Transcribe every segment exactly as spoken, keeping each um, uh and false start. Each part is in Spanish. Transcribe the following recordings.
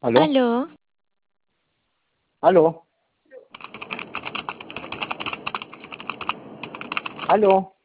¿Aló? Aló, ¿Aló? ¿Aló?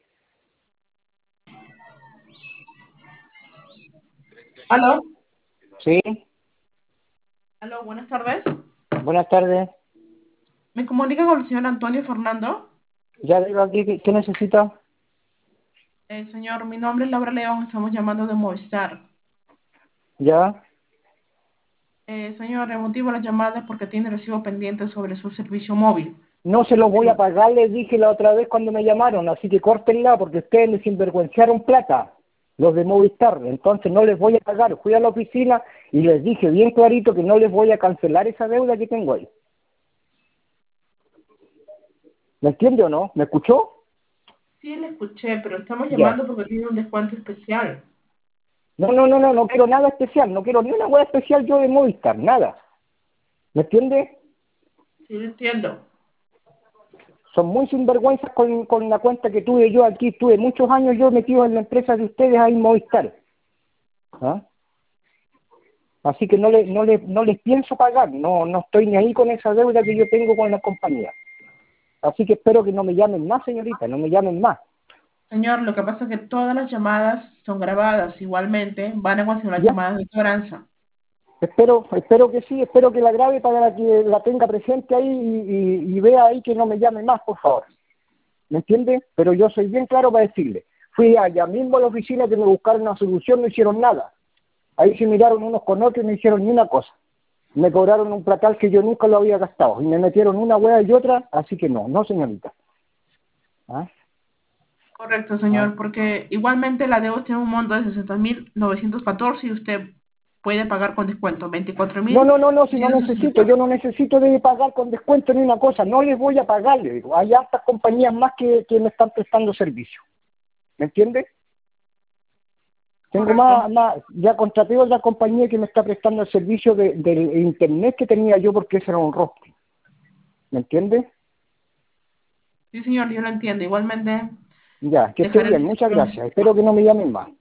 Aló, ¿Sí? aló, buenas tardes. Buenas tardes. ¿Me comunica con el señor Antonio Fernando? Ya digo aquí, ¿qué, qué necesita? Eh, señor, mi nombre es Laura León, estamos llamando de Movistar. ¿Ya? Eh, señor, el motivo de la llamada es porque tiene recibo pendiente sobre su servicio móvil. No se los voy a Eh, pagar, les dije la otra vez cuando me llamaron, así que córtenla porque ustedes me sinvergüenciaron plata, los de Movistar. Entonces no les voy a pagar. Fui a la oficina y les dije bien clarito que no les voy a cancelar esa deuda que tengo ahí. ¿Me entiende o no? ¿Me escuchó? sí, le escuché, pero estamos Ya. llamando porque tiene un descuento especial. No, no, no, no, no quiero nada especial, no quiero ni una hueá especial yo de Movistar, nada. ¿Me entiende? Sí, lo entiendo. Son muy sinvergüenzas con, con la cuenta que tuve yo aquí. Tuve muchos años yo metido en la empresa de ustedes ahí en Movistar. ¿Ah? Así que no, le, no, le, no les pienso pagar. No, no estoy ni ahí con esa deuda que yo tengo con la compañía. Así que espero que no me llamen más, señorita, no me llamen más. Señor, lo que pasa es que todas las llamadas son grabadas. Igualmente, van a considerar Ya, llamadas de cobranza. espero, espero que sí, espero que la grabe para que la tenga presente ahí y, y, y vea ahí que no me llame más, por favor. ¿Me entiende? Pero yo soy bien claro para decirle. Fui allá mismo a la oficina que me buscaron una solución, no hicieron nada. Ahí se miraron unos con otros y no hicieron ni una cosa. Me cobraron un platal que yo nunca lo había gastado. Y me metieron una hueá y otra, así que no, no señorita. ¿Ah? Correcto, ¿Ah? señor, porque igualmente la deuda tiene un monto de sesenta mil novecientos catorce y usted puede pagar con descuento veinticuatro No, mil no, no, no, si no trescientos sesenta y necesito, yo cuatro. no necesito de pagar con descuento ni una cosa. No les voy a pagar, le digo. Hay hartas compañías más que, que me están prestando servicio. ¿Me entiende? Tengo Correcto. más, más, ya contraté otra compañía que me está prestando el servicio de, del internet que tenía yo porque ese era un roaming. ¿Me entiende? Sí, señor, yo lo entiendo. Igualmente, Ya, que esté dejaré el bien, muchas registro. gracias. Espero que no me llamen más.